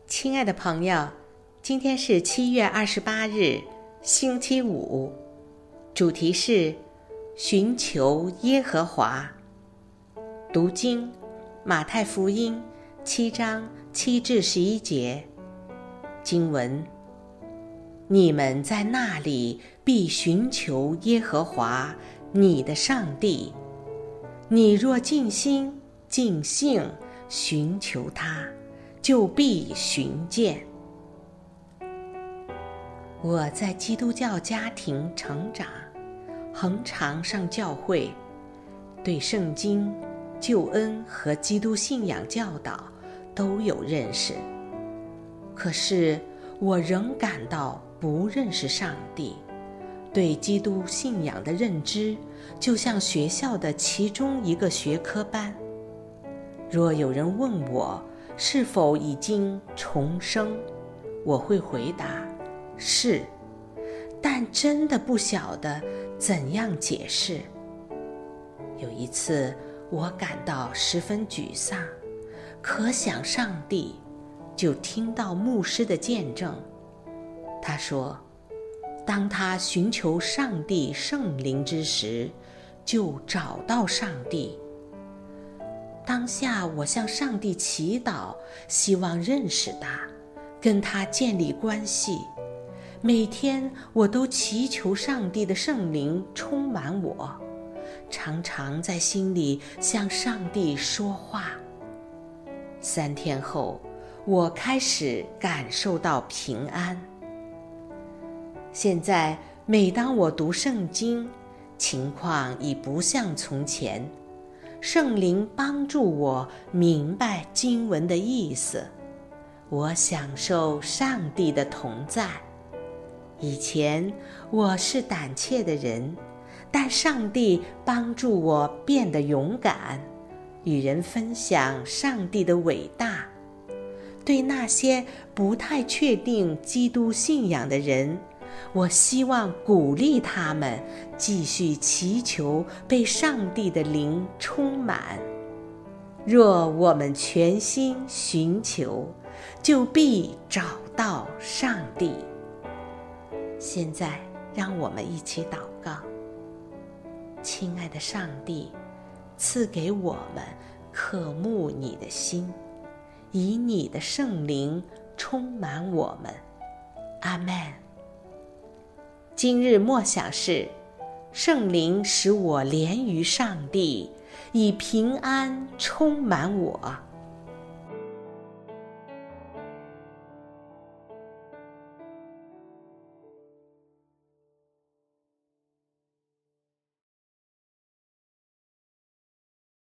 亲爱的朋友，今天是7月28日，星期五，主题是寻求耶和华。读经马太福音7章7至11节，经文：你们在那里必寻求耶和华你的上帝，你若尽心尽性寻求他，就必寻见。我在基督教家庭成长，恒常上教会，对圣经、救恩和基督信仰教导都有认识。可是我仍感到不认识上帝，对基督信仰的认知就像学校的其中一个学科班。若有人问我是否已经重生，我会回答是，但真的不晓得怎样解释。有一次我感到十分沮丧，可想上帝，就听到牧师的见证。他说，当他寻求上帝圣灵之时，就找到上帝。当下我向上帝祈祷，希望认识他，跟他建立关系。每天我都祈求上帝的圣灵充满我，常常在心里向上帝说话。3天后，我开始感受到平安。现在每当我读圣经，情况已不像从前，圣灵帮助我明白经文的意思，我享受上帝的同在。以前我是胆怯的人，但上帝帮助我变得勇敢，与人分享上帝的伟大。对那些不太确定基督信仰的人，我希望鼓励他们继续祈求被上帝的灵充满。若我们全心寻求，就必找到上帝。现在让我们一起祷告。亲爱的上帝，赐给我们渴慕你的心，以你的圣灵充满我们。阿们。今日默想是，圣灵使我连于上帝，以平安充满我。